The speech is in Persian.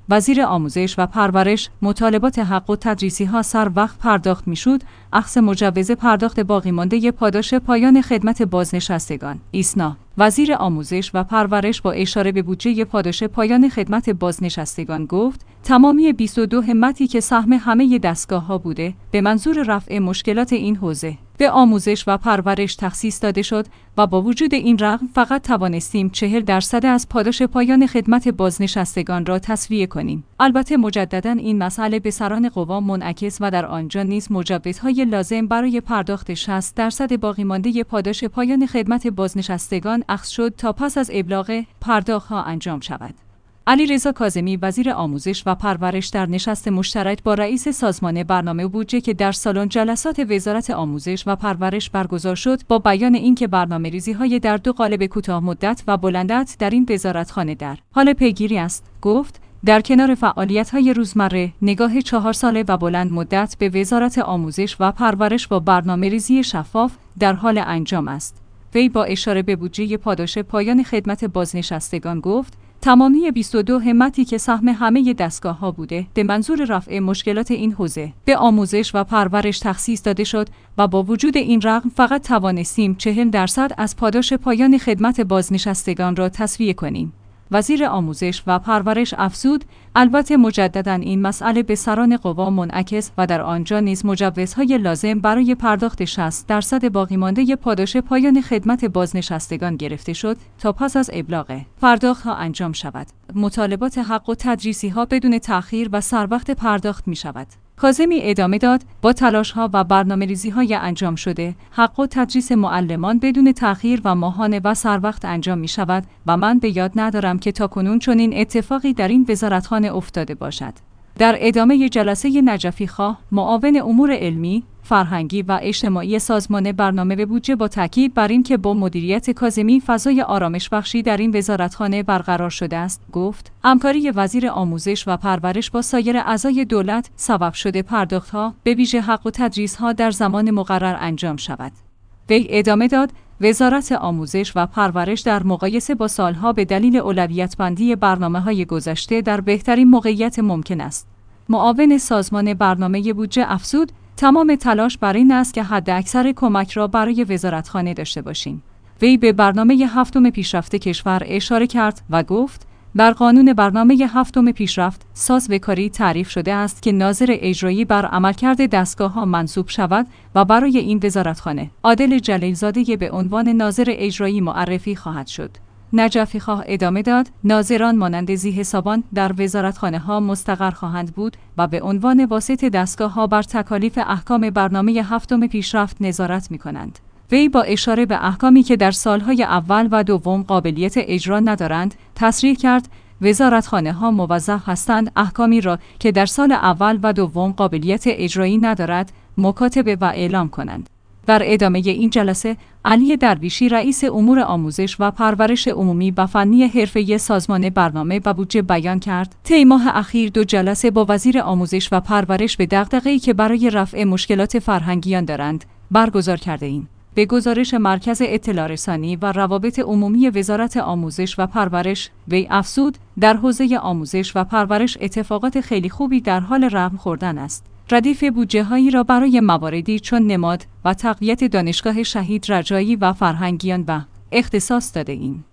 وزیر آموزش و پرورش مطالبات حق و تدریسی‌ها سر وقت پرداخت می‌شد، اخذ مجوز پرداخت باقی مانده پاداش پایان خدمت بازنشستگان. ایسنا وزیر آموزش و پرورش با اشاره به بودجه پاداش پایان خدمت بازنشستگان گفت تمامی 22 همتی که سهم همه دستگاه‌ها بوده به منظور رفع مشکلات این حوزه به آموزش و پرورش تخصیص داده شد و با وجود این رقم فقط توانستیم 40% از پاداش پایان خدمت بازنشستگان را تسویه کنیم. البته مجدداً این مسئله به سران قوا منعکس و در آنجا نیز مجوزهای لازم برای پرداخت 60% باقی مانده پاداش پایان خدمت بازنشستگان اخذ شد تا پس از ابلاغ پرداخت‌ها انجام شود. علیرضا کاظمی وزیر آموزش و پرورش در نشست مشترک با رئیس سازمان برنامه و بودجه که در سالن جلسات وزارت آموزش و پرورش برگزار شد با بیان اینکه برنامه‌ریزی‌های در دو قالب کوتاه مدت و بلندت در این وزارتخانه در حال پیگیری است، گفت در کنار فعالیت‌های روزمره، نگاه 4 ساله و بلند مدت به وزارت آموزش و پرورش با برنامه‌ریزی شفاف در حال انجام است. وی با اشاره به بودجه پاداش پایان خدمت بازنشستگان گفت تمامی 22 همتی که سهم همه دستگاه‌ها بوده به منظور رفع مشکلات این حوزه به آموزش و پرورش تخصیص داده شد و با وجود این رقم فقط توانستیم 40% از پاداش پایان خدمت بازنشستگان را تسویه کنیم. وزیر آموزش و پرورش افزود البته مجدداً این مسئله به سران قوا منعکس و در آنجا نیز مجوزهای لازم برای پرداخت 60% باقی مانده پاداش پایان خدمت بازنشستگان گرفته شد تا پس از ابلاغ پرداخت‌ها انجام شود. مطالبات حق و تدریسی‌ها بدون تأخیر و سروقت پرداخت می‌شود. کاظمی ادامه داد با تلاش‌ها و برنامه‌ریزی‌های انجام شده حق و تدریس معلمان بدون تأخیر و ماهانه و سروقت انجام می‌شود و من به یاد ندارم که تاکنون چنین اتفاقی در این وزارتخانه افتاده باشد. در ادامه جلسه نجفی خواه معاون امور علمی، فرهنگی و اجتماعی سازمان برنامه و بودجه با تاکید بر این که با مدیریت کاظمی فضای آرامش بخشی در این وزارتخانه برقرار شده است، گفت همکاری وزیر آموزش و پرورش با سایر اعضای دولت سبب شده پرداخت‌ها به ویژه حق و تدریس‌ها در زمان مقرر انجام شود. وی ادامه داد وزارت آموزش و پرورش در مقایسه با سالها به دلیل اولویت بندی برنامه‌های گذشته در بهترین موقعیت ممکن است. معاون سازمان برنامه بودجه افزود تمام تلاش بر این است که حداکثر کمک را برای وزارتخانه داشته باشیم. وی به برنامه هفتم پیشرفت کشور اشاره کرد و گفت در قانون برنامه هفتم پیشرفت سازوکاری تعریف شده است که ناظر اجرایی بر عملکرد دستگاه‌ها منصوب شود و برای این وزارتخانه عادل جلیلزاده به عنوان ناظر اجرایی معرفی خواهد شد. نجفی خواه ادامه داد ناظران مانند ذی‌حسابان در وزارتخانه‌ها مستقر خواهند بود و به عنوان واسط دستگاه‌ها بر تکالیف احکام برنامه هفتم پیشرفت نظارت می‌کنند. وی با اشاره به احکامی که در سالهای اول و دوم قابلیت اجرا ندارند، تصریح کرد وزارتخانه‌ها موظف هستند احکامی را که در سال اول و دوم قابلیت اجرایی ندارد، مکاتبه و اعلام کنند. در ادامه این جلسه، علی درویشی رئیس امور آموزش و پرورش عمومی و فنی حرفه‌ای سازمان برنامه و بودجه بیان کرد طی ماه اخیر 2 جلسه با وزیر آموزش و پرورش به دغدغه‌ای که برای رفع مشکلات فرهنگیان دارند برگزار کرده ایم. به گزارش مرکز اطلاع رسانی و روابط عمومی وزارت آموزش و پرورش، وی افزود در حوزه آموزش و پرورش اتفاقات خیلی خوبی در حال رقم خوردن است. ردیف بودجه‌هایی را برای مواردی چون نماد و تقویت دانشگاه شهید رجایی و فرهنگیان و اختصاص داده ایم.